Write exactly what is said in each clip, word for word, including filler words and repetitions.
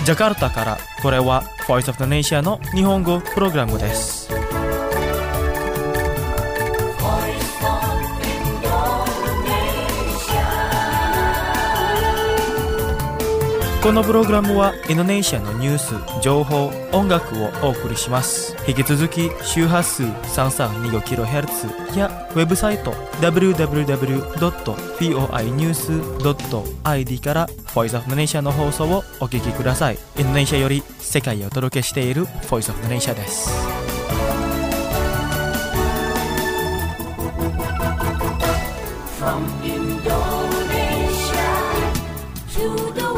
ジャカルタからこれは Voice of the Nation の日本語プログラムです。このプログラムはインドネシアのニュース、情報、音楽をお送りします。引き続き周波数 さんさんにごキロヘルツ やウェブサイト ダブリューダブリューダブリュードットフォーアイニュースドットアイディー から Voice of the Nation の放送をお聞きください。インドネシアより世界をお届けしている Voice of the Nation です。From Indonesia to the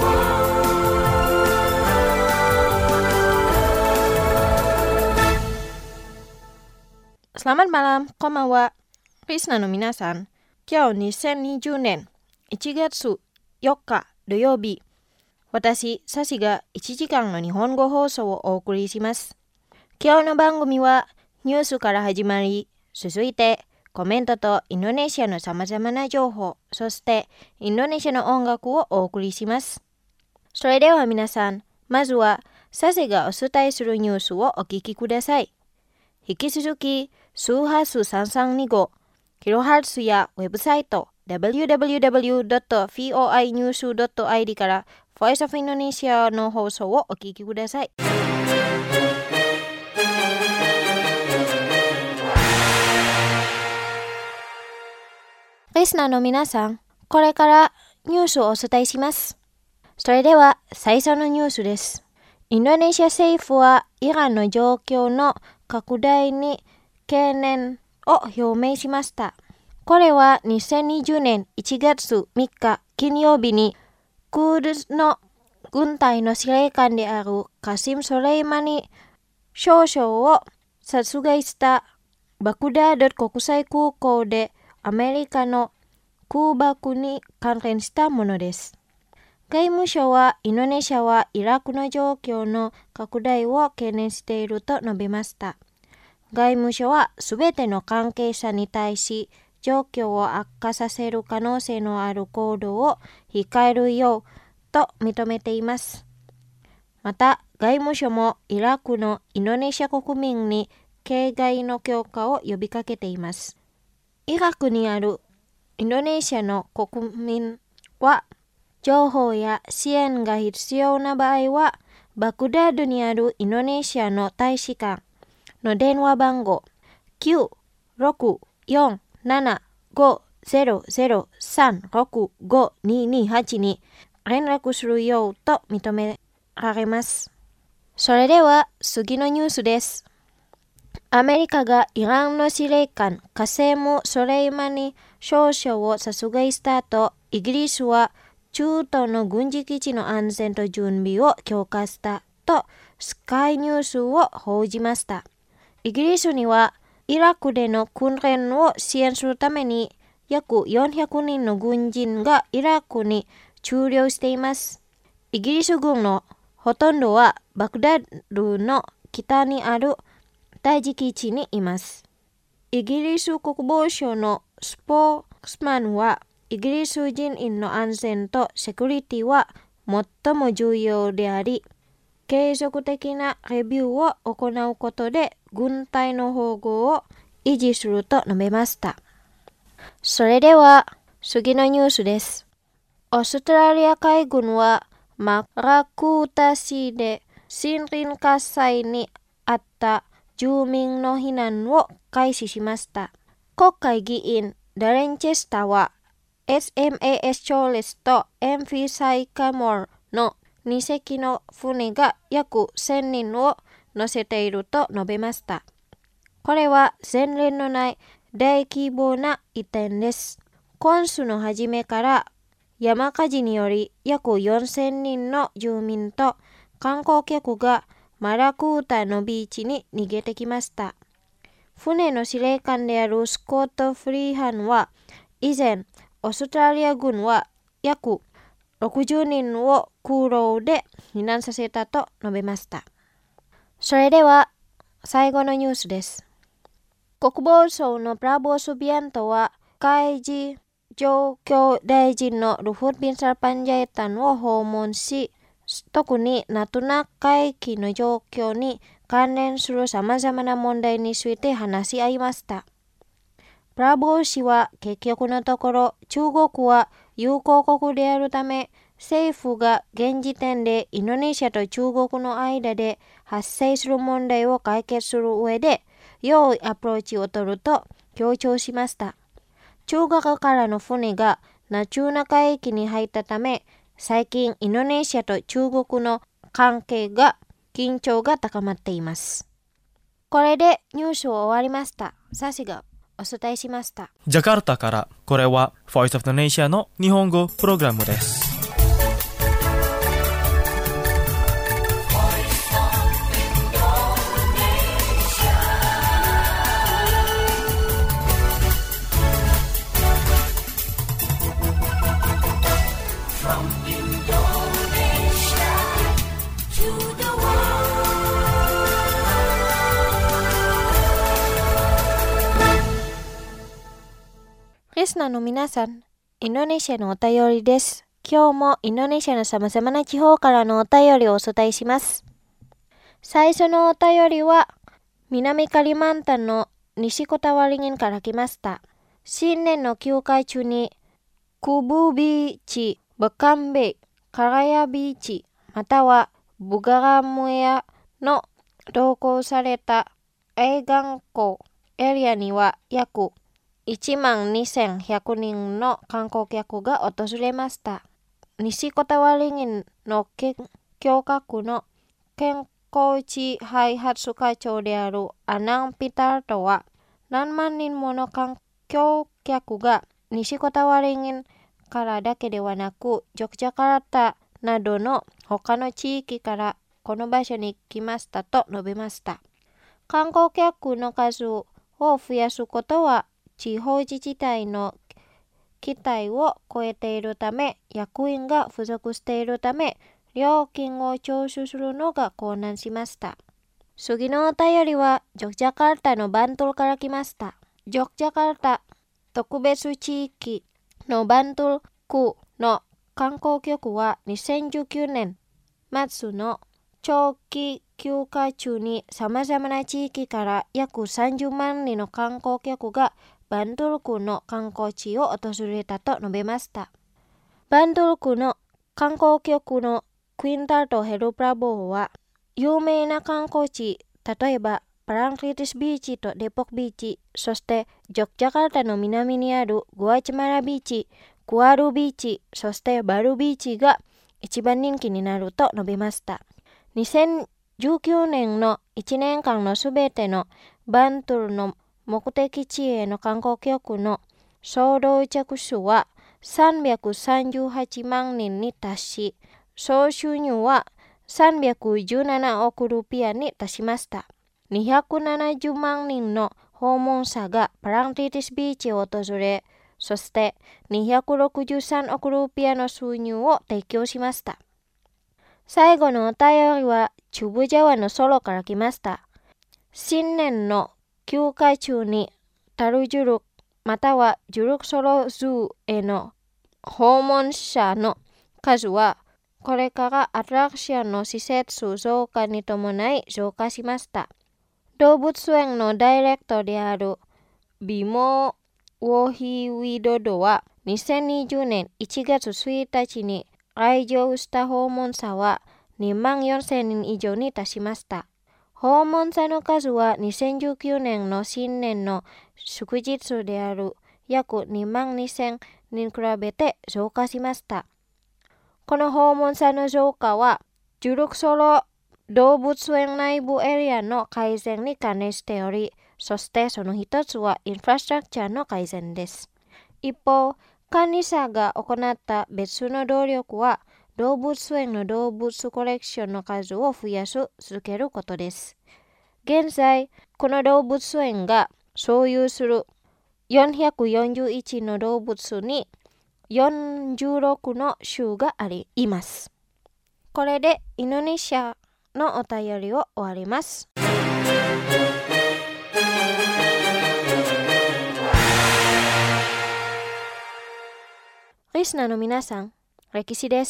Selamat malam, konbanwa. Listenerの皆さん、今日にせんにじゅうねんいちがつよっか土曜日、私、サシがいちじかんの日本語放送をお送りします。今日の番組はニュースから始まり、続いてコメントとインドネシアのさまざまな情報、そしてインドネシアの音楽をお送りします。それでは皆さん、まずはサシがお伝えするニュースをお聞きください。引き続き、周波数さんさんにごキロヘルツ やウェブサイト ダブリューダブリューダブリュードットフォーアイニュースドットアイディー から Voice of Indonesia の放送をお聞きください。リスナーの皆さん、これからニュースをお伝えします。それでは最初のニュースです。インドネシア政府はイランの状況の拡大に懸念を表明しました。これはにせんにじゅうねんいちがつみっか金曜日にクードの軍隊の司令官であるカシム・ソレイマニ少将を殺害したバグダード国際空港でアメリカの空爆に関連したものです。外務省はインドネシアはイラクの状況の拡大を懸念していると述べました。外務省はすべての関係者に対し状況を悪化させる可能性のある行動を控えるようと認めています。また外務省もイラクのインドネシア国民に警戒の強化を呼びかけています。イラクにあるインドネシアの国民は情報や支援が必要な場合はバグダードにあるインドネシアの大使館の電話番号 きゅうろくよんななごゼロゼロさんろくごににはちに連絡するようと認められます。それでは次のニュースです。アメリカがイランの司令官カセム・ソレイマニ少将を殺害した後、イギリスは中東の軍事基地の安全と準備を強化したとスカイニュースを報じました。イギリスにはイラクでの訓練を支援するために約よんひゃくにんの軍人がイラクに駐留しています。イギリス軍のほとんどはバグダッドの北にある対峙基地にいます。イギリス国防省のスポークスマンはイギリス人員の安全とセキュリティは最も重要であり、継続的なレビューを行うことで軍隊の保護を維持すると述べました。それでは次のニュースです。オーストラリア海軍はマラクータ市で森林火災にあった住民の避難を開始しました。国会議員ダレン・チェスターは エスエムエーエス チョーレスとエムフィサイカモーのにせきの船が約せんにんを乗せていると述べました。これは前例のない大規模な移転です。今週の初めから山火事により約よんせんにんの住民と観光客がマラクータのビーチに逃げてきました。船の司令官であるスコット・フリーハンは以前、オーストラリア軍は約ろくじゅうにんを空路で避難させたと述べました。それでは最後のニュースです。国防省のプラボー・スビアントは海事状況大臣のルフッ・ビン・サルパンジャイタンを訪問し、 特にナトナ海域の状況に関連する様々な問題について話し合いました。ブラボー氏は結局のところ、中国は友好国であるため、政府が現時点でインドネシアと中国の間で発生する問題を解決する上で、良いアプローチを取ると強調しました。中国からの船がナチューナ海域に入ったため、最近インドネシアと中国の関係が緊張が高まっています。これでニュースを終わりました。サシがお伝えしました。 ジャカルタからこれは Voice of the Nation の日本語プログラムです。 リスナーの皆さん、インドネシアのお便りです。今日もインドネシアの様々な地方からのお便りをお伝えします。最初のお便りは、南カリマンタンの西コタワリンから来ました。新年の休暇中に、クブビーチ、バカンベイ、カラヤビーチ、またはブガラムエアの同行された映画港エリアには約いちまんにせんひゃくにんの観光客が訪れました。西コタワリンの教閣の健康地開発課長であるアナン・ピタートは、何万人もの観光客が西コタワリンからだけではなく、ジョクジャカルタなどの他の地域からこの場所に来ましたと述べました。観光客の数を増やすことは地方自治体の期待を超えているため、役員が不足しているため、料金を徴収するのが困難しました。次のお便りは、ジョクジャカルタのバントルから来ました。ジョクジャカルタ特別地域のバントル区の観光局はにせんじゅうきゅうねん末の長期休暇中に様々な地域から約さんじゅうまんにんの観光客がバントル区の観光地を訪れたと述べました。バントル区の観光局のクインタルト・ヘルプラボーは、有名な観光地、例えばパランクリティスビーチとデポックビーチ、そしてジョクジャカルタの南にあるグアチマラビーチ、クアルビーチ、そしてバルビーチが一番人気になると述べました。にせんじゅうきゅうねんのいちねんかんのすべてのバントルの目的地への観光客の総到着数はさんびゃくさんじゅうはちまんにんに達し、総収入はさんびゃくじゅうななおくルピアに達しました。にひゃくななじゅうまんにんの訪問者がパランクリティスビーチを訪れ、そしてにひゃくろくじゅうさんおくルピアの収入を提供しました。最後のお便りはチュブジャワのソロから来ました。新年の休暇中にタルジュルクまたはジュルクソロズーへの訪問者の数はこれからアトラクションの施設増加に伴い増加しました。動物園のダイレクトであるビモウォヒウィドドはにせんにじゅうねんいちがつついたちに来場した訪問者はにまんよんせんにん以上に達しました。訪問者の数はにせんじゅうきゅうねんの新年の祝日である約にまんにせんにん比べて増加しました。この訪問者の増加はジュルクソロ動物園内部エリアの改善に関連しており、そしてその一つはインフラストラクチャーの改善です。一方、管理者が行った別の努力は動物園の動物コレクションの数を増やし続けることです。現在、この動物園が所有するよんひゃくよんじゅういちの動物によんじゅうろくの種があります。これでインドネシアのお便りを終わります。リスナーの皆さん、歴史です。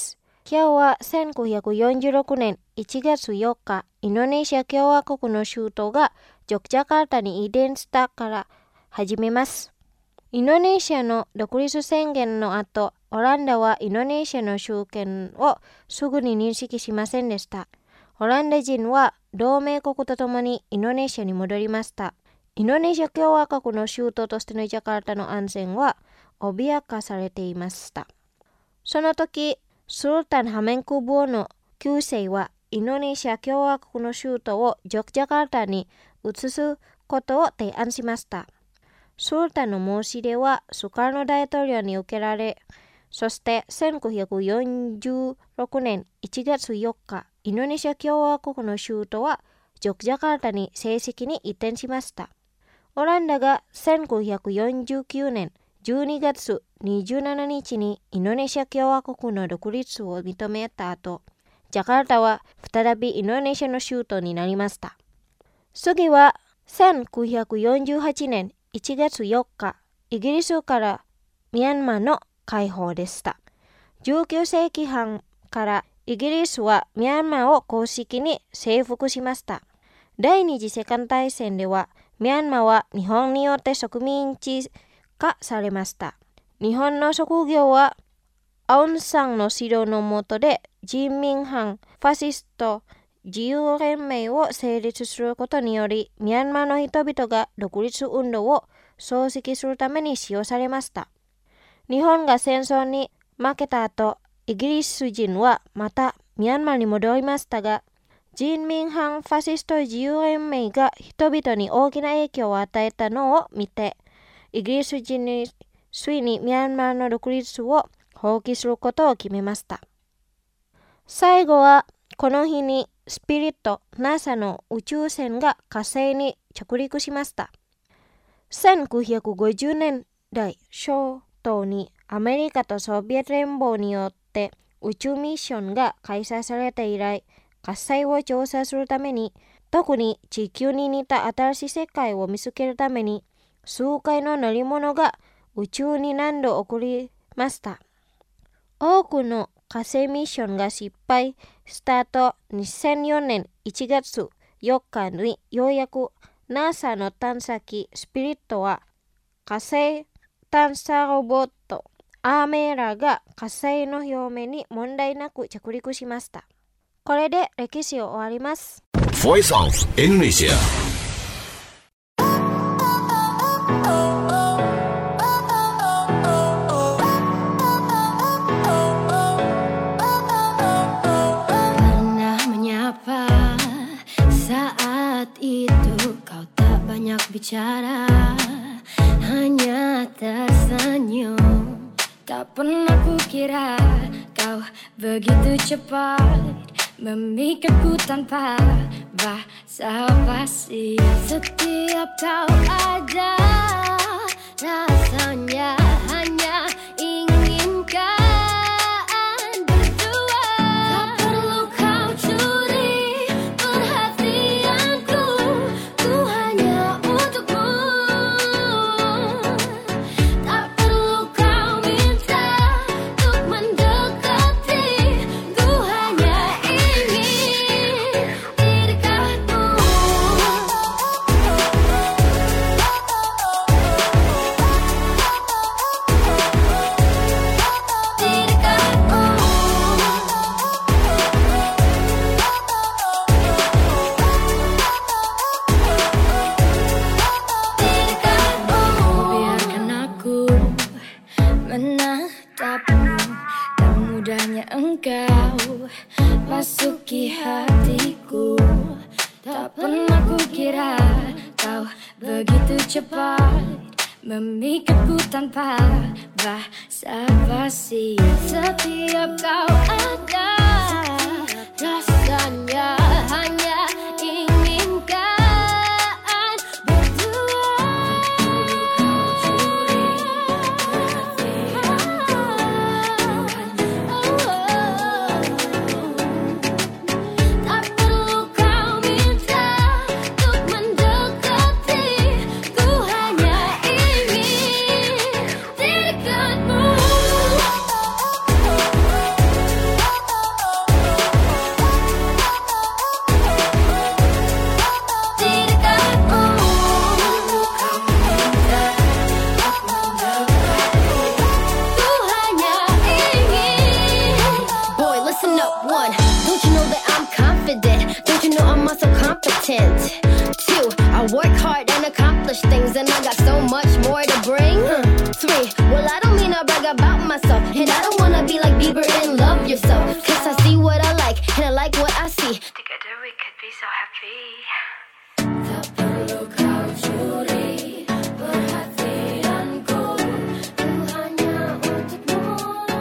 今日はせんきゅうひゃくよんじゅうろくねんいちがつよっか、インドネシア共和国の首都がジョクジャカルタに移転したから始めます。インドネシアの独立宣言の後、オランダはインドネシアの主権をすぐに認識しませんでした。オランダ人は同盟国とともにインドネシアに戻りました。インドネシア共和国の首都としてのジャカルタの安全は脅かされていました。その時、スルタンハメンクブーのきゅうせいはインドネシア共和国の首都をジョクジャカルタに移すことを提案しました。スルタンの申し出はスカルノ大統領に受けられ、そしてせんきゅうひゃくよんじゅうろくねんいちがつよっか、インドネシア共和国の首都はジョクジャカルタに正式に移転しました。オランダがせんきゅうひゃくよんじゅうきゅうねんじゅうにがつにじゅうしちにちにインドネシア共和国の独立を認めた後、ジャカルタは再びインドネシアの首都になりました。次はせんきゅうひゃくよんじゅうはちねんいちがつよっか、イギリスからミャンマーの解放でした。じゅうきゅうせいきはんからイギリスはミャンマーを公式に征服しました。第二次世界大戦ではミャンマーは日本によって植民地化されました。日本の職業はアウンサンの指導の下で人民反ファシスト自由連盟を成立することにより、ミャンマーの人々が独立運動を組織するために使用されました。日本が戦争に負けた後、イギリス人はまたミャンマーに戻りましたが、人民反ファシスト自由連盟が人々に大きな影響を与えたのを見て、イギリス人についにミャンマーの独立を放棄することを決めました。最後はこの日にスピリット ナサ の宇宙船が火星に着陸しました。せんきゅうひゃくごじゅうねんだい初頭にアメリカとソビエト連邦によって宇宙ミッションが開催されて以来、火星を調査するために、特に地球に似た新しい世界を見つけるために、数回の乗り物が宇宙に何度送りました。多くの火星ミッションが失敗した後、にせんよねんいちがつよっかにようやく ナサ の探査機スピリットは火星探査ロボットアーメーラが火星の表面に問題なく着陸しました。これで歴史を終わります。 Voice of Indonesia。 Bicara hanya tersenyum, tak pernah kukira kau begitu cepat memikirku tanpa basa-basi. Setiap kau ada rasanya hanya inginkan berdua. Tak perlu kau curi perhatianku, ku hanya untukmu. Tak perlu kau minta untuk mendekati, ku hanya ingin di dekatmu. Di dekatmu. Di dekatmu. Biarkan aku menatapmu, dan mudahnya engkau masuki hatiku. Tak pernah kukira kau begitu cepat memikirku tanpa basa-basi. Setiap kau ada rasanya hanya inginkan berdua. Tak perlu kau minta untuk mendekati, ku hanya ingin di dekatmu. Cause I know I got so much more to bring. uh, Three, well I don't mean to brag about myself, and I don't wanna be like Bieber and love yourself. Cause I see what I like, and I like what I see. Together we could be so happy. Tak perlu kau curi perhatianku, ku hanya untukmu.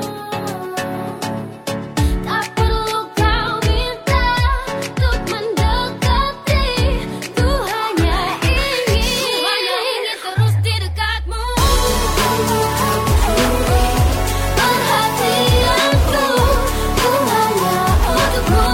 Tak perlu kau minta untuk mendekati, ku hanya ingin, ku hanya ingin terus di dekatmu. Perhatianku, ku hanya untukmu.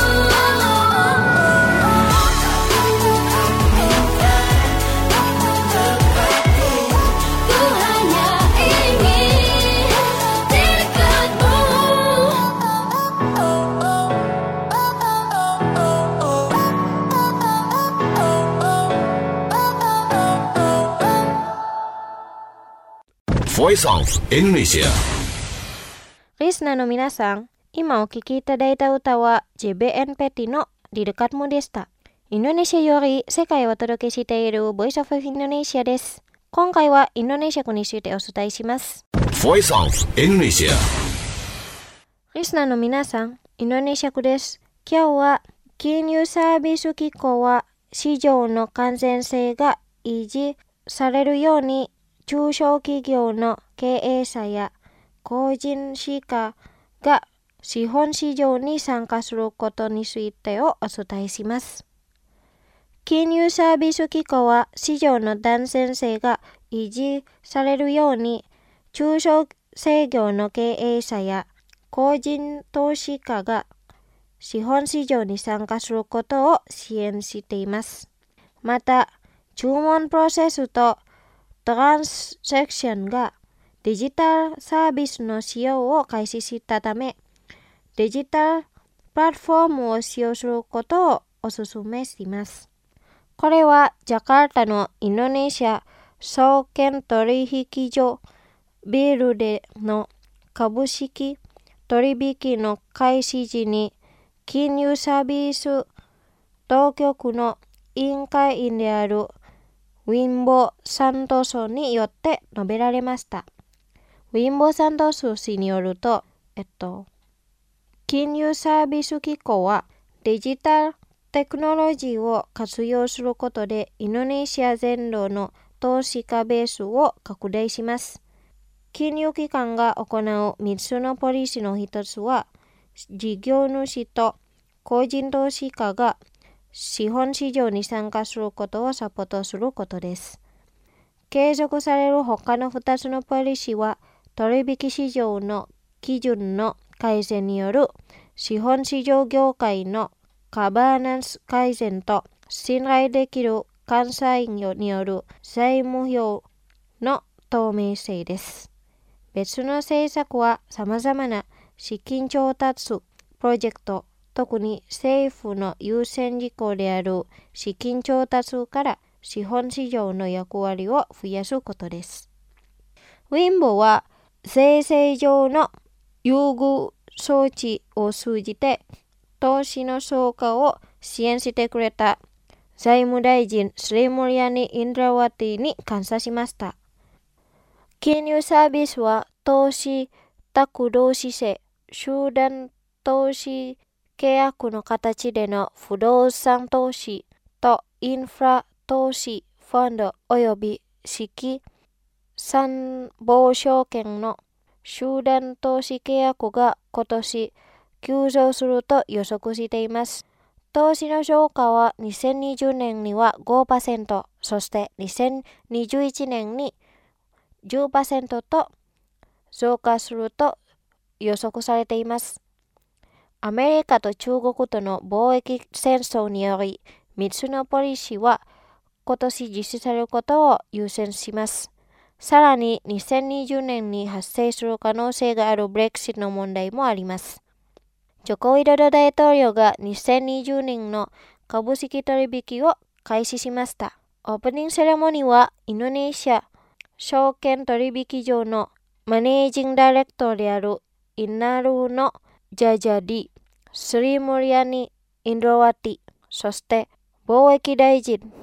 Voice of Indonesia. リスナーの皆さん、今お聴きいただいた歌は ジェイビーエヌ ペティのリルカットムでした。インドネシアより世界をお届けしている Voice of Indonesia です。今回はインドネシア語についてお伝えします。 Voice of Indonesia. リスナーの皆さん、インドネシア語です。今日は金融サービス機構は市場の完全性が維持されるように中小企業の経営者や個人資格が資本市場に参加することについてをお伝えします。金融サービス機構は市場の完全性が維持されるように中小企業の経営者や個人投資家が資本市場に参加することを支援しています。また、注文プロセスとトランスセクションがデジタルサービスの使用を開始したため、デジタルプラットフォームを使用することをお勧めします。これはジャカルタのインドネシア証券取引所ビルでの株式取引の開始時に金融サービス当局の委員会員であるウィンボ・サントスによって述べられました。ウィンボ・サントス氏によると、えっと、金融サービス機構はデジタルテクノロジーを活用することでインドネシア全土の投資家ベースを拡大します。金融機関が行うみっつのポリシーの一つは、事業主と個人投資家が資本市場に参加することをサポートすることです。継続される他のふたつのポリシーは、取引市場の基準の改善による資本市場業界のガバナンス改善と信頼できる監査員による財務評の透明性です。別の政策は様々な資金調達プロジェクト、特に政府の優先事項である資金調達から資本市場の役割を増やすことです。ウィンボは税制上の優遇装置を通じて投資の増加を支援してくれた財務大臣スリムリアニ・インドラワティに感謝しました。金融サービスは投資託動姿勢、集団投資契約の形での不動産投資とインフラ投資ファンドおよび資金参謀証券の集団投資契約が今年急増すると予測しています。投資の増加はにせんにじゅうねんには ごパーセント、そしてにせんにじゅういちねんに じゅっパーセント と増加すると予測されています。アメリカと中国との貿易戦争により、みっつのポリシーは今年実施されることを優先します。さらににせんにじゅうねんに発生する可能性があるブレクシットの問題もあります。ジョコ・ウィドド大統領がにせんにじゅうねんの株式取引を開始しました。オープニングセレモニーはインドネシア証券取引所のマネージングダイレクターであるイナルのジャジャディ、スリムリアニ・インドラワティ、そして貿易大臣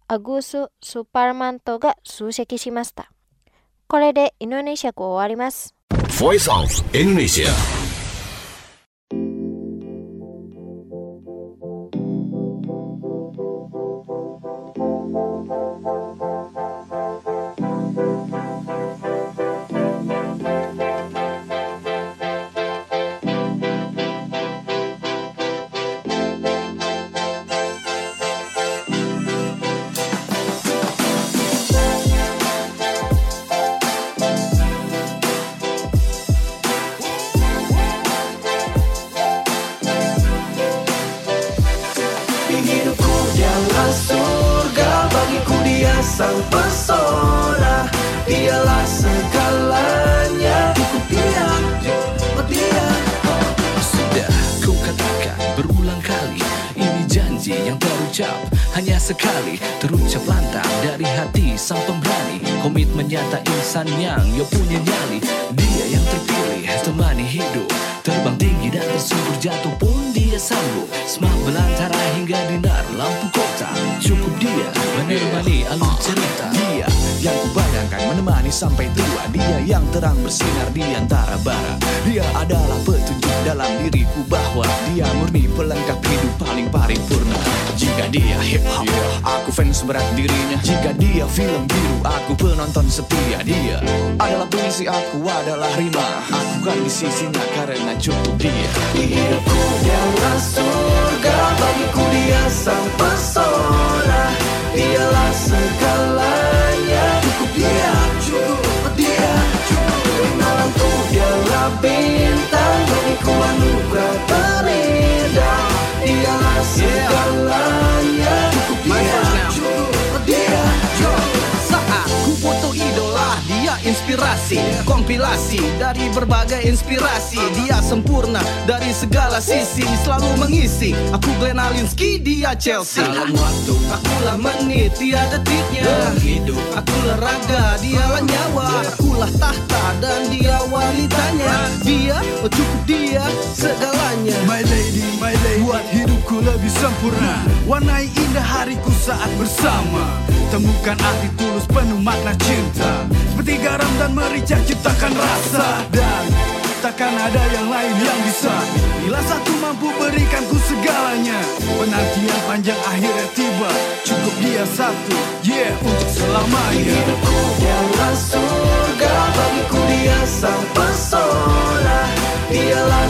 Agus Suparmanto が出席しました。これでインドネシア語終わります。 Voice of Indonesia. Sang pesona, dialah segalanya. Cukup dia, cukup dia. Sudah ku katakan berulang kali, ini janji yang terucap hanya sekali, terucap lantang dari hati sang pemberani. Komitmen nyata insan yang yo punya nyali. Dia yang terpilih temani hidup, terbang tinggi dan tersungkur jatuh pun dia sanggup. Semak belantara hingga dinar lampu kota. Cukup dia menemani alur cerita. Dia yang kubayangkan menemani sampai tua. Dia yang terang bersinar di antara bara. Dia adalah petunjuk dalam diriku bahwa dia murni pelengkap hidup paling paripurna. Jika dia hip hop, yeah, aku fans berat dirinya. Jika dia film biru, aku penonton setia. Dia adalah puisi, aku adalah rima. Aku kan di sisinya karena cukup dia. Di hidupku dialah surga, bagiku dia sang pesona. Dialah segalanya. Cukup dia, cukup dia, cukup. Di malamku dialah bintang, bagiku anugerah terindah. Dialah segalanya. Cukup dia, cukup dia, cukup. Saat ku butuh idola, dia inspirasi, kompilasi dari berbagai inspirasi. Dia sempurna dari segala sisi, selalu mengisi. Aku Glenn Alinsky, dia Chelsea. Dalam waktu, akulah menit, dia detiknya. Dalam hidup, akulah raga, dialah nyawa. Akulah tahta dan dia wanitanya. Dia, oh cukup dia, segalanya. My lady, my lady, buat hidupku lebih sempurna. Warnai indah hariku saat bersama. Temukan arti tulus penuh makna cinta. Seperti garam dan merica ciptakan rasa. Dan takkan ada yang lain yang bisa. Bila satu mampu berikanku segalanya. Penantian panjang akhirnya tiba. Cukup dia satu, yeah, untuk selamanya. Hidupku dialah surga, bagiku dia sang pesona. Dialah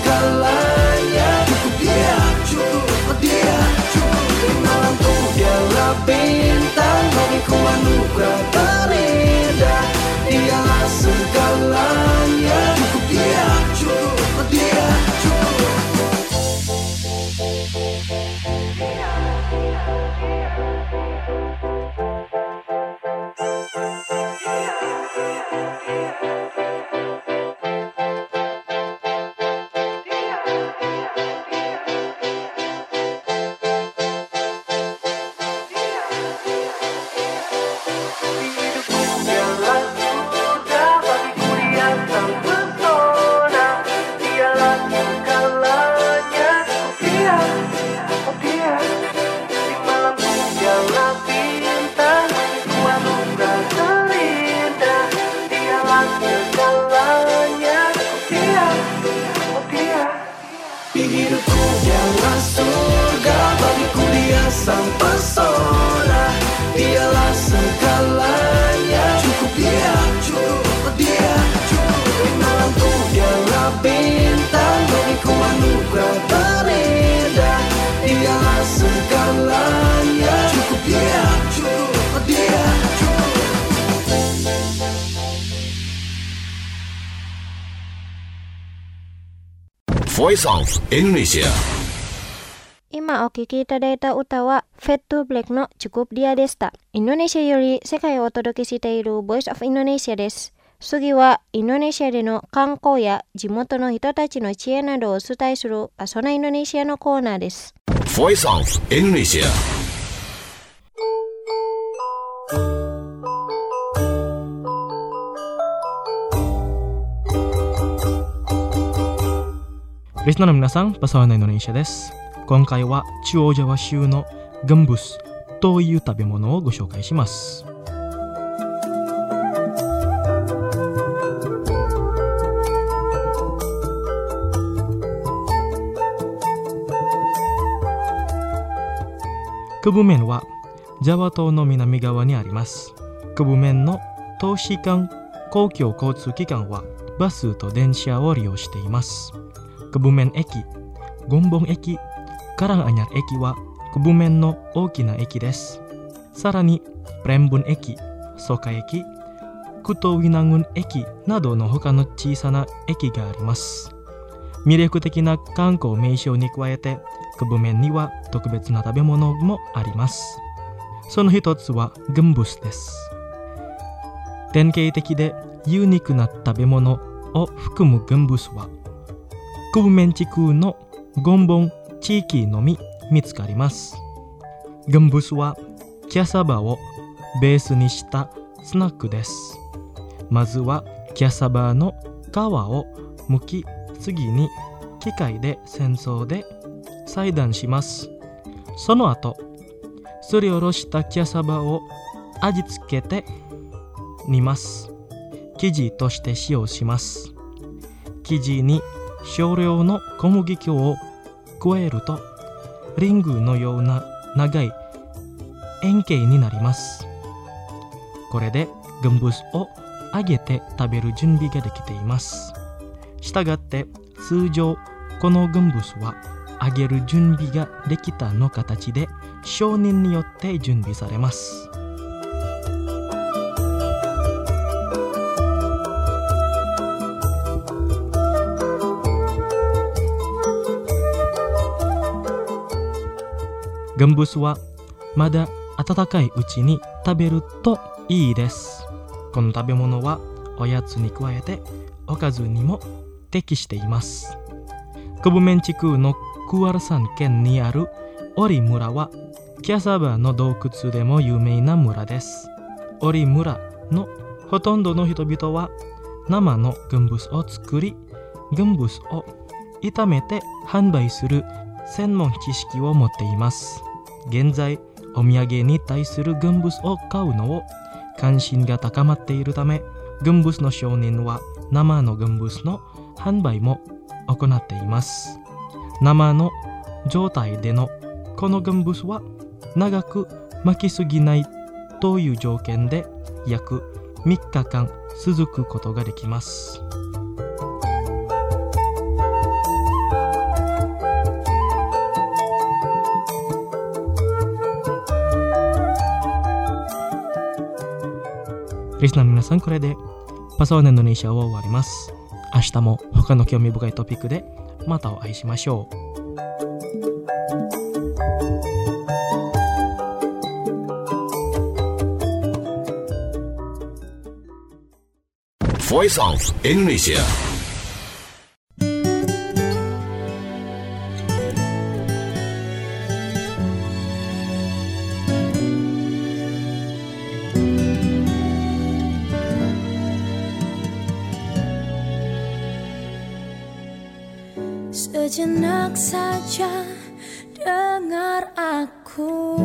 segalanya. Cukup dia, cukup dia, cukup. Di malamku dialah bintang, bagiku anugerah terindah. Dialah segalanya. Cukup dia, cukup dia, cukup. Hidupku dialah surga, bagiku dia sang pesona. Dialah segalanya. Cukup dia, cukup dia, cukup. Di malamku dialah bintang, bagiku anugerah terindah. Dialah segalanya. Cukup dia, cukup dia, cukup. Voice of Indonesia. 今お聴きいただいた歌はフェットブレックのチュクプディアでした。インドネシアより世界をお届けしている Voice of Indonesia です。次はインドネシアでの観光や地元の人たちの知恵などをお伝えするパソナインドネシアのコーナーです。 Voice of Indonesia. Listener の皆さん、パソナインドネシアです。今回は中央ジャワ州のガンブスという食べ物をご紹介します。クブメンはジャワ島の南側にあります。クブメンの都市間公共交通機関はバスと電車を利用しています。クブメン駅、ゴンボン駅、カランアニャル駅はクブメンの大きな駅です。さらにプレンブン駅、ソカ駅、クトウィナングン駅などの他の小さな駅があります。魅力的な観光名所に加えてクブメンには特別な食べ物もあります。その一つはグンブスです。典型的でユニークな食べ物を含むグンブスはクブメン地区のゴンボン地域のみ見つかります。グンブスはキャサバをベースにしたスナックです。まずはキャサバの皮を剥き、次に機械で煎燥で裁断します。その後、すりおろしたキャサバを味付けて煮ます。生地として使用します。生地に少量の小麦粉を加えると、リングのような長い円形になります。これでグンブスを揚げて食べる準備ができています。したがって通常このグンブスは揚げる準備ができたの形で商人によって準備されます。グンブスはまだ温かいうちに食べるといいです。この食べ物はおやつに加えておかずにも適しています。クブメン地区のクワルサン県にあるオリ村はキャサバの洞窟でも有名な村です。オリ村のほとんどの人々は生のグンブスを作り、グンブスを炒めて販売する専門知識を持っています。現在お土産に対するグンブスを買うのを関心が高まっているため、グンブスの商人は生のグンブスの販売も行っています。生の状態でのこのグンブスは長く巻きすぎないという条件で約みっかかん続くことができます。リスナーの皆さん、これでパソワンインドネシアを終わります。明日も他の興味深いトピックでまたお会いしましょう。 Voice of Indonesia. Sejenak saja dengar aku,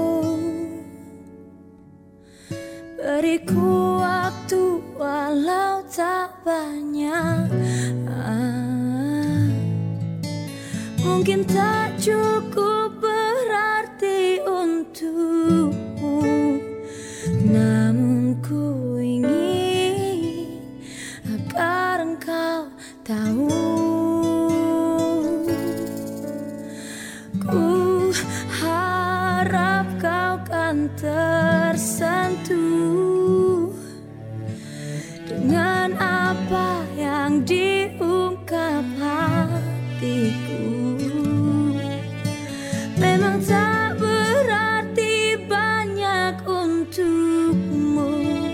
beriku waktu walau tak banyak. ah, Mungkin tak cukup berarti untukmu, namun ku ingin agar engkau tahu. Ku harap kau kan tersentuh dengan apa yang diungkap hatiku. Memang tak berarti banyak untukmu,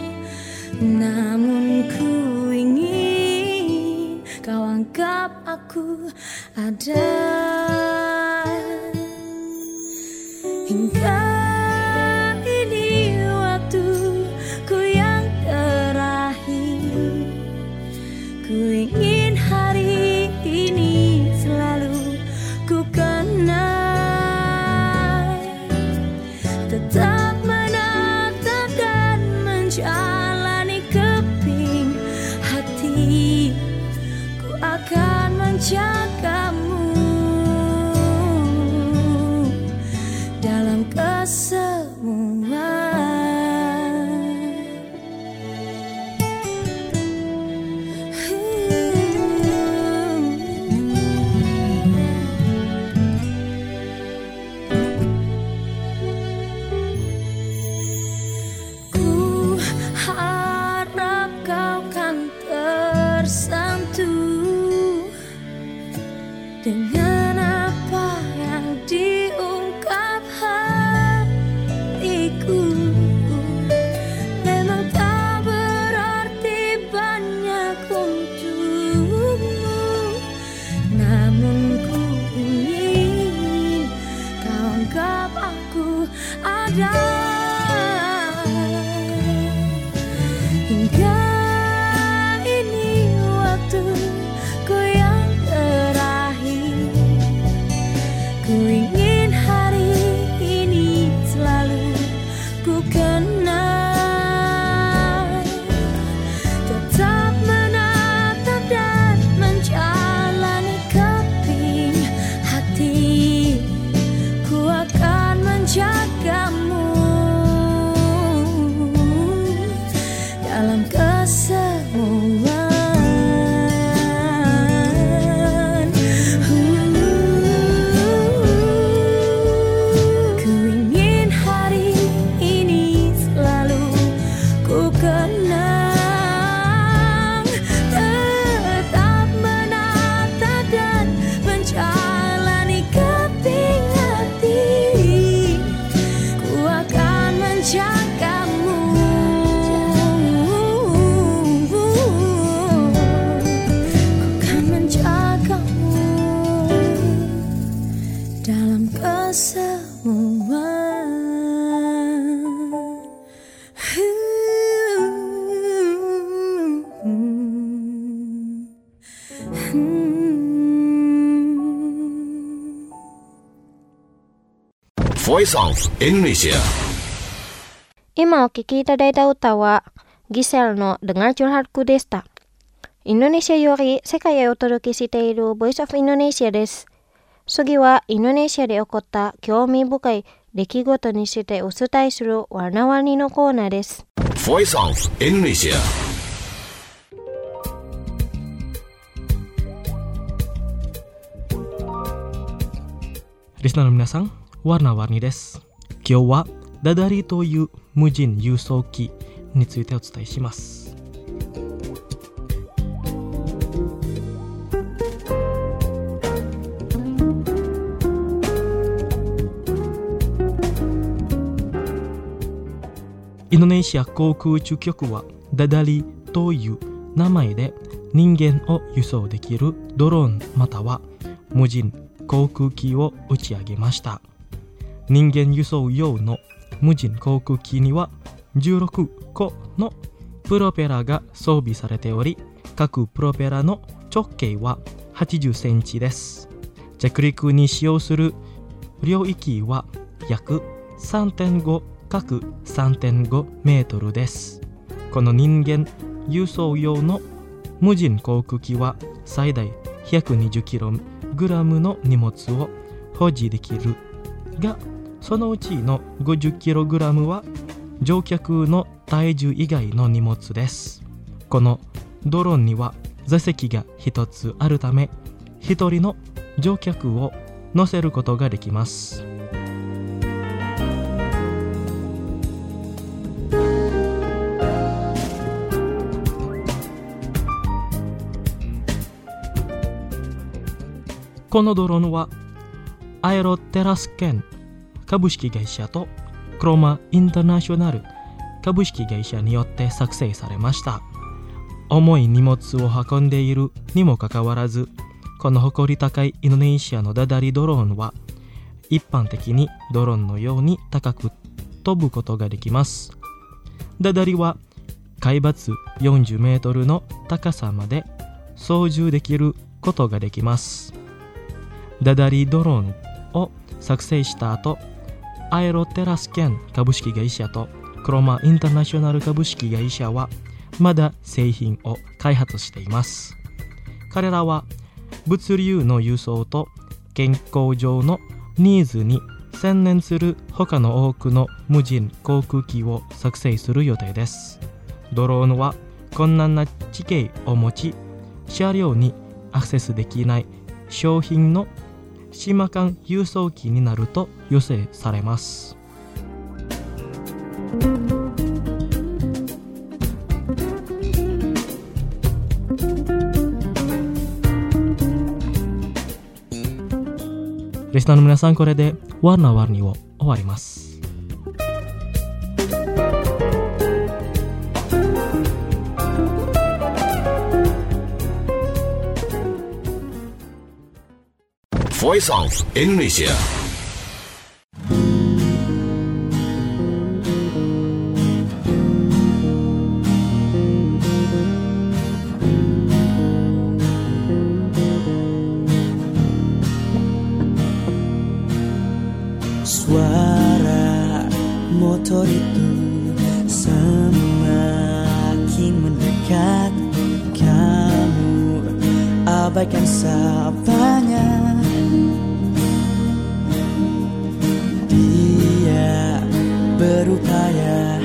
namun ku ingin kau anggap aku ada. Hingga ini waktuku yang terakhir, ku ingin hari ini selalu ku kenang. menjagamu dalam kesemuan. Ku harap kau kan tersentuh dengan apa yang diungkap hatiku. Memang tak berarti banyak untukmu, namun ku ingin kau anggap aku ada. Hingga ini waktuku yang terakhir, ku ingin hari ini selalu ku kenang. Tetap menatap dan menjalani keping hati, ku akan menjagamu dalam kesemuan. Ku ingin hari ini selalu ku kenang. Tetap menatap dan menjalani keping hati, ku akan menjagamu. Ku akan menjagamu dalam kesemuan. Voice of Indonesia. 今お聴きいただいた歌はギセルのDengar Curhatkuでした。インドネシアより世界へお届けしている Voice of Indonesia です。次はインドネシアで起こった興味深い出来事にしてお伝えするワナワニのコーナーです。 Voice of Indonesia. Listenerの皆さん、warna-warniです。今日はダダリという無人輸送機についてお伝えします。インドネシア航空宇宙局はダダリという名前で人間を輸送できるドローンまたは無人航空機を打ち上げました。人間輸送用の無人航空機にはじゅうろくこのプロペラが装備されており、各プロペラの直径ははちじゅっセンチです。着陸に使用する領域は約 さんてんごかけるさんてんご メートルです。この人間輸送用の無人航空機は最大 ひゃくにじゅっキログラム の荷物を保持できるが、そのうちの ごじゅっキログラム は乗客の体重以外の荷物です。このドローンには座席がひとつあるため、ひとりの乗客を乗せることができます。このドローンはアエロテラスケン株式会社とクロマインターナショナル株式会社によって作成されました。重い荷物を運んでいるにもかかわらず、この誇り高いインドネシアのダダリドローンは一般的にドローンのように高く飛ぶことができます。ダダリは海抜よんじゅうメートルの高さまで操縦できることができます。ダダリドローンを作成した後、アエロテラスケン株式会社とクロマインターナショナル株式会社はまだ製品を開発しています。彼らは物流の輸送と健康上のニーズに専念する他の多くの無人航空機を作成する予定です。ドローンは困難な地形を持ち、車両にアクセスできない商品の島間輸送機になると予想されます。リスナーの皆さん、これでワーナーワーニーを終わります。 Voice of Indonesia. Suara motor itu semakin mendekat. Kamu abaikan sapanya. Dia berupaya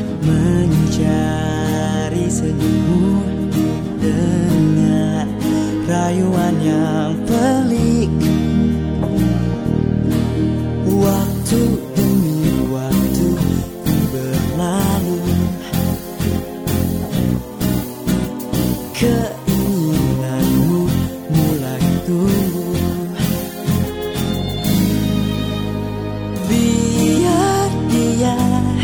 mencari senyummu dengan rayuan yang pelik. Waktu demi waktu berlalu, keinginanmu mulai tumbuh. Biar dia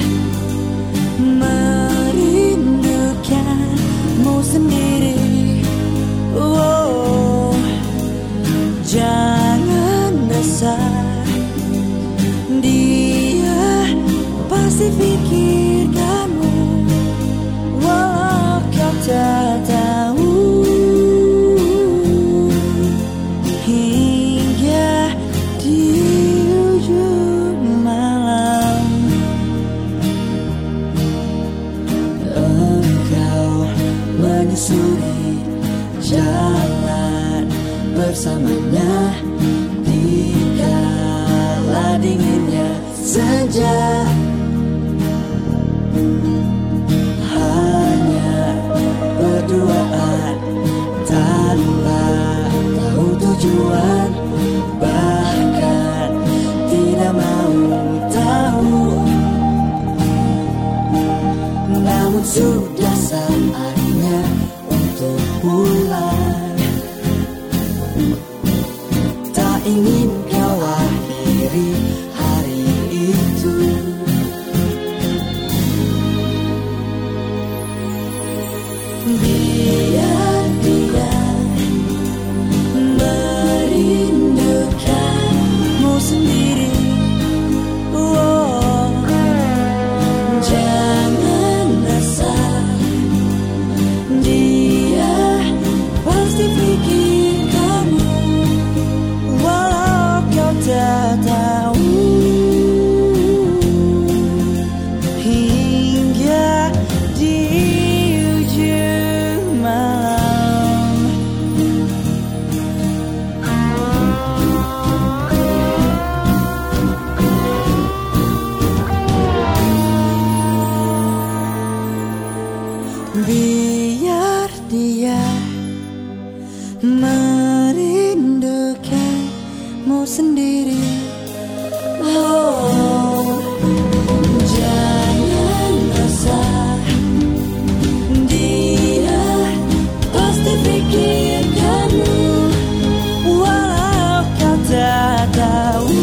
merindukanmu sendiri. Oh, jangan resah. Dia pasti pikirkanmu, walau kau tak tahu. Hingga di ujung malam, engkau menyusuri jalan bersamanya. Di kala dinginnya senja, hanya berduaan tanpa tahu tujuan, bahkan tidak mau tahu. Namun sudah saatnya untuk pulang. Tak ingin kau akhiri hari itu. Biar dia merindukanmu sendiri. Oh, jangan resah. Dia pasti pikirkanmu, walau kau tak tahu. Hingga di ujung malam, biar dia merindukanmu sendiri. Oh, jangan resah. Dia pasti pikirkanmu, walau kau tak tahu.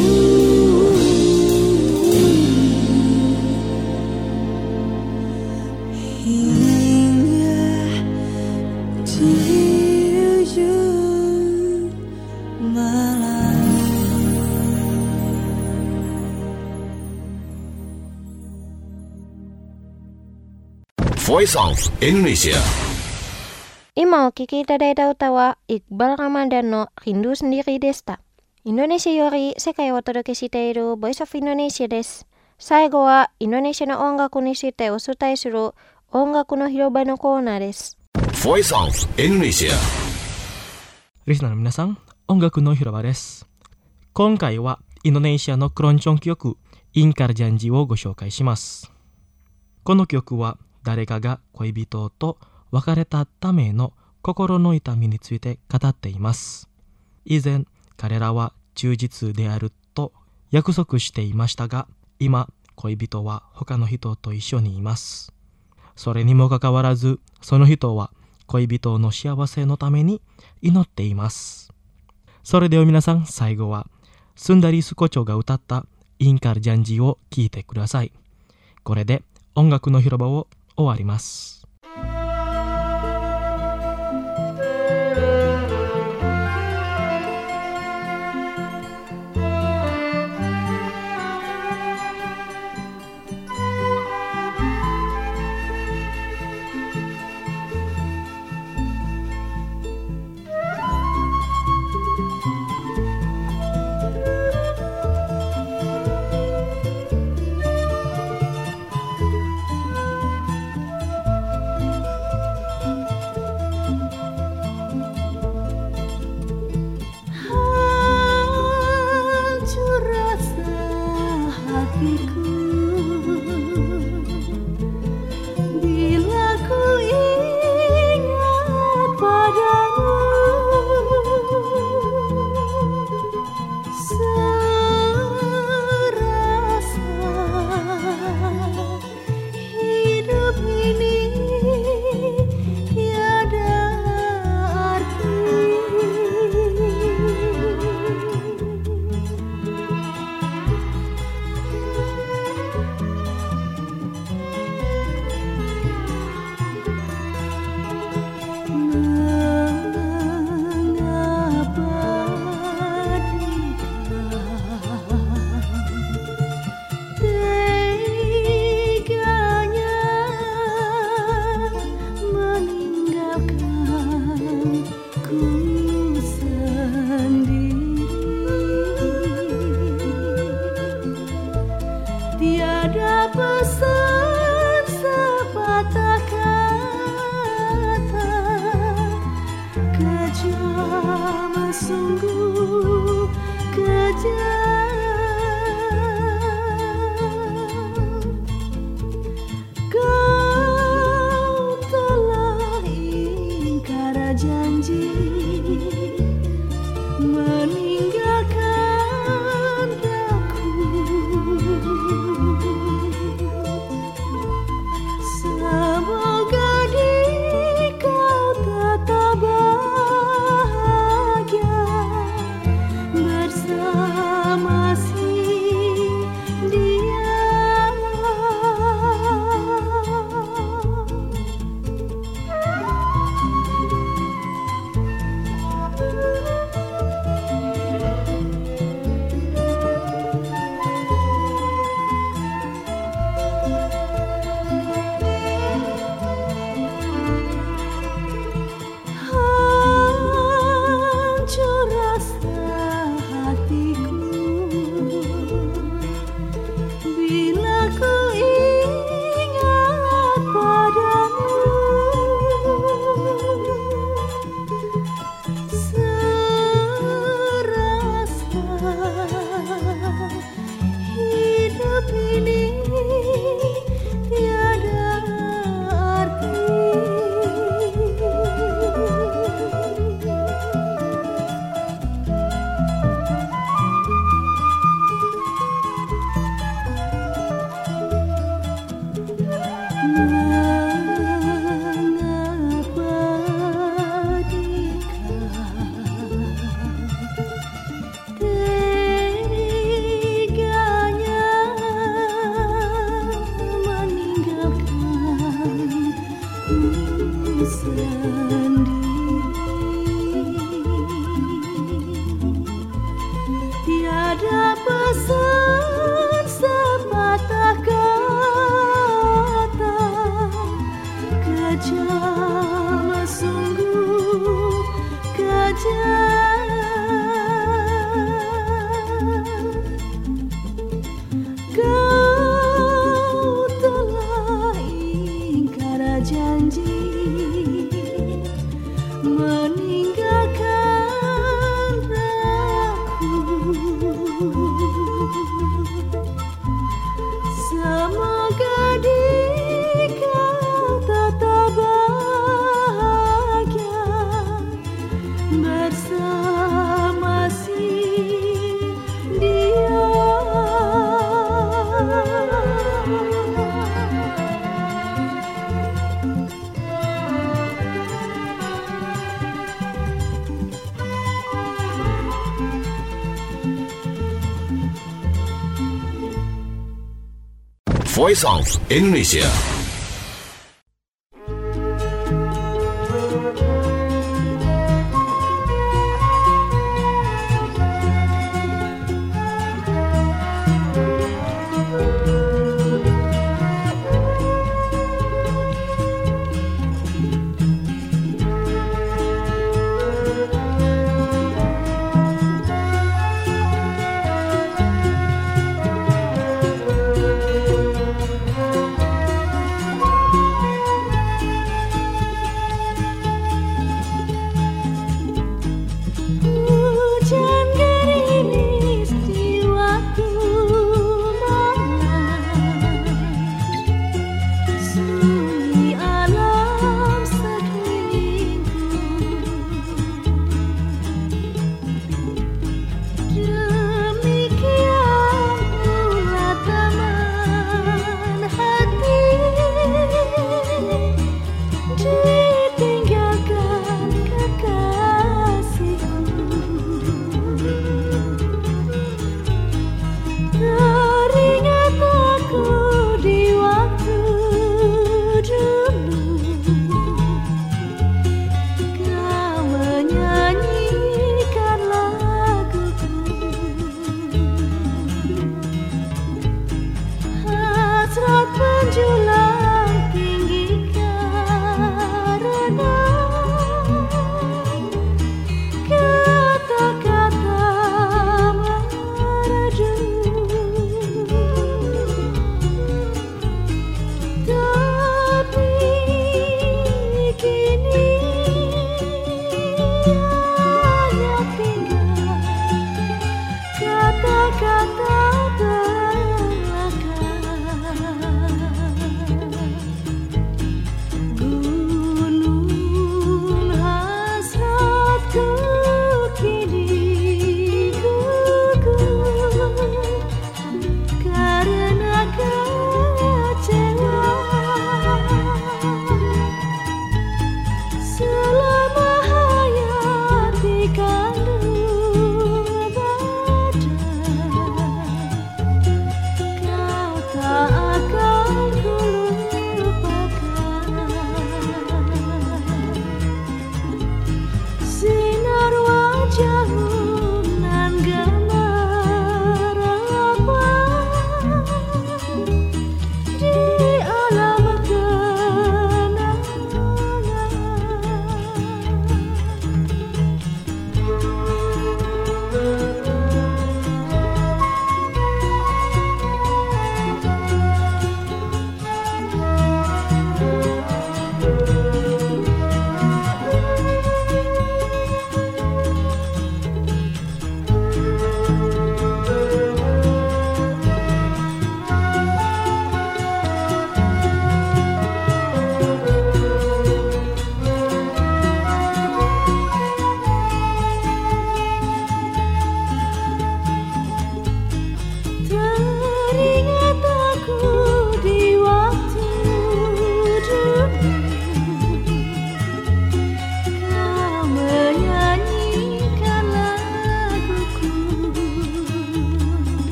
Hingga di ujung malam. Voice of Indonesia. 今お聴きいただいた歌はイクバル・ラマダンのRindu Sendiriでした。インドネシアより世界をお届けしている Voice of Indonesia です。最後はインドネシアの音楽についてお伝えする音楽の広場のコーナーです。 Voice of Indonesia. リスナーの皆さん、音楽の広場です。今回はインドネシアのクロンチョン曲インカルジャンジをご紹介します。この曲は誰かが恋人と別れたための心の痛みについて語っています。以前彼らは忠実であると約束していましたが、今恋人は他の人と一緒にいます。それにもかかわらず、その人は恋人の幸せのために祈っています。それでは皆さん、最後はスンダリスコチョが歌ったインカルジャンジを聴いてください。これで音楽の広場を終わります。 Janji meninggalkan Voice of Indonesia.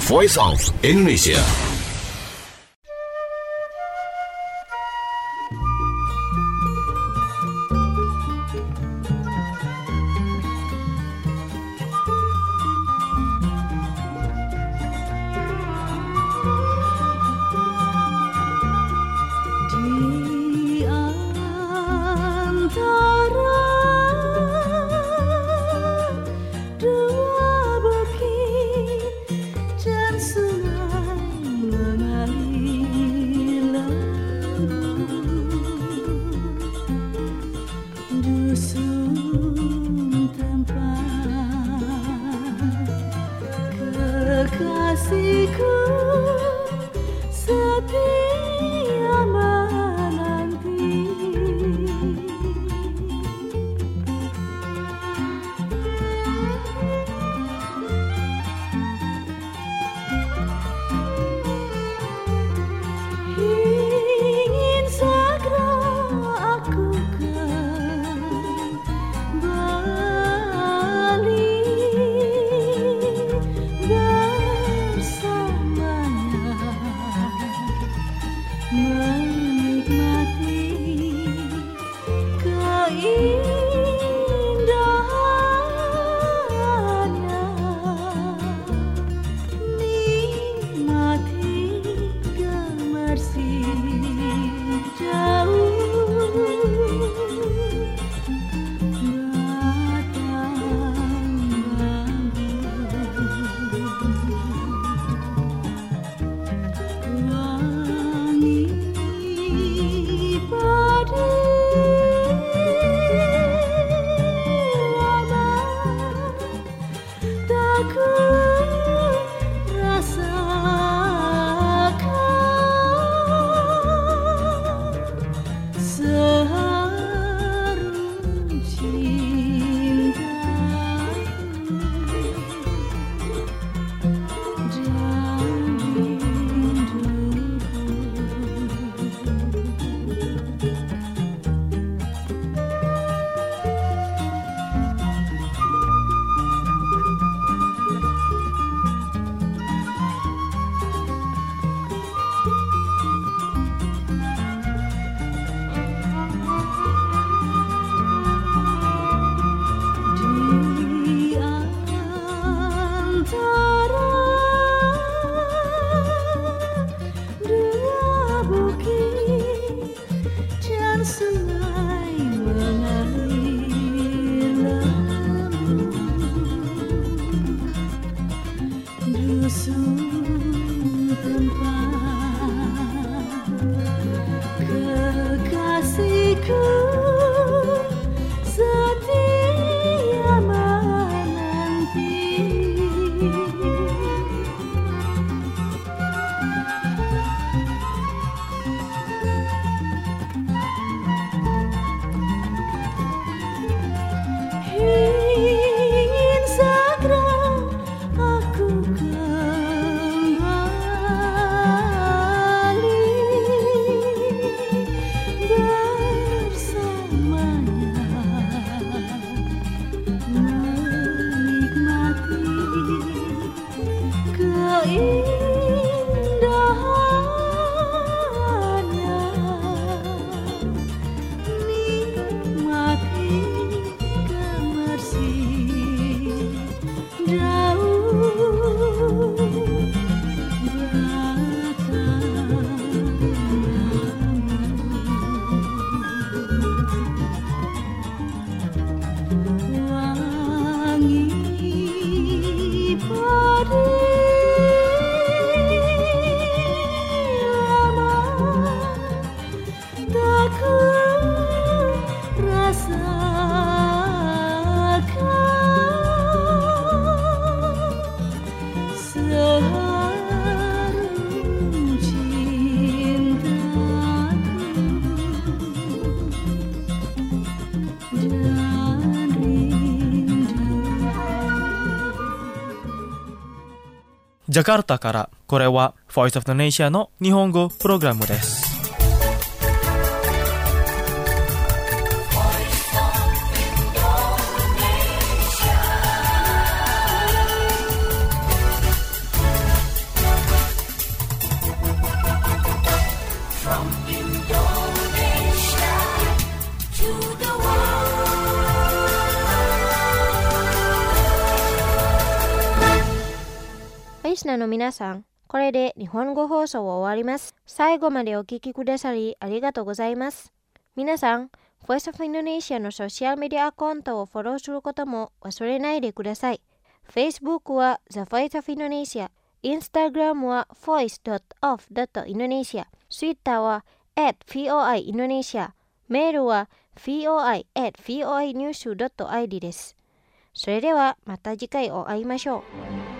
Voice of Indonesia. ジャカルタから、これは Voice of Indonesia の日本語プログラムです。 リスナーの皆さん、これで日本語放送は終わります。最後までお聞きくださりありがとうございます。皆さん、Voice of Indonesia のソシャルメディアアカウントをフォローすることも忘れないでください。Facebook は The Voice of Indonesia、Instagram は ボイスドットオフドットインドネシア、Twitter は アット ブイオーアイ インドネシア、メールは ブイオーアイ アット ブイオーアイ ニュース ドットアイディー です。それではまた次回お会いましょう。